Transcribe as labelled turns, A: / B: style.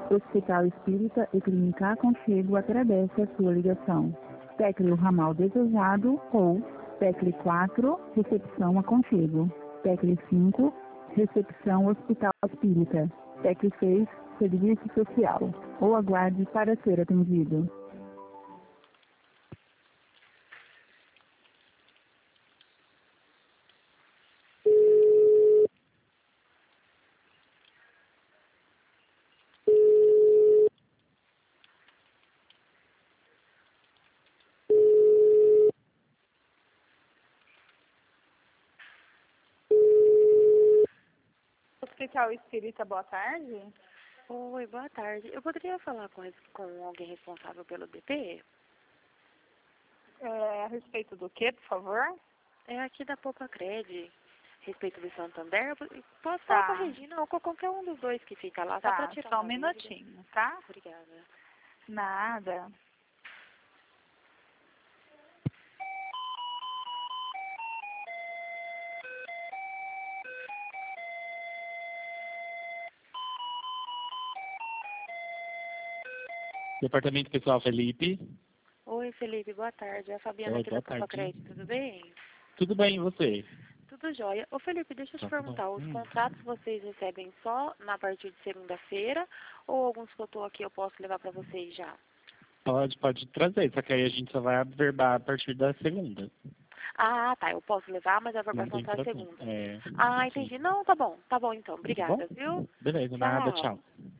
A: Hospital Espírita e Clínica Aconchego agradece a sua ligação. Tecle o ramal desejado ou Tecle 4, recepção Aconchego. Tecle 5, recepção Hospital Espírita. Tecle 6, serviço social. Ou aguarde para ser atendido. Hospital Espírita, boa tarde.
B: Oi, boa tarde. Eu poderia falar com alguém responsável pelo DP?
A: A respeito do que, por favor?
B: É aqui da Poupa Cred, respeito do Santander. Posso
A: Tá.
B: falar com a Regina ou com qualquer um dos dois que fica lá, só
A: Tá,
B: para tirar
A: só um
B: uma dúvida.
A: minutinho, tá?
B: Obrigada.
A: Nada.
C: Departamento Pessoal Felipe.
B: Oi, Felipe, boa tarde. É a Fabiana
C: Oi,
B: aqui
C: boa
B: da Poupa
C: tarde.
B: Cred, tudo bem?
C: Tudo bem, e você?
B: Tudo jóia. Ô, Felipe, deixa eu te
C: Tá
B: perguntar,
C: bom.
B: os contratos vocês recebem só na partir de segunda-feira ou alguns que eu tô aqui eu posso levar para vocês já?
C: Pode trazer, só que aí a gente só vai averbar a partir da segunda.
B: Ah, tá, eu posso levar, mas a
C: Não
B: verbação
C: tem
B: só é
C: problema.
B: segunda.
C: É,
B: Ah,
C: sim.
B: entendi. Não, tá bom então.
C: Tá bom?
B: Obrigada, viu?
C: Beleza, nada,
B: Tchau.
C: tchau.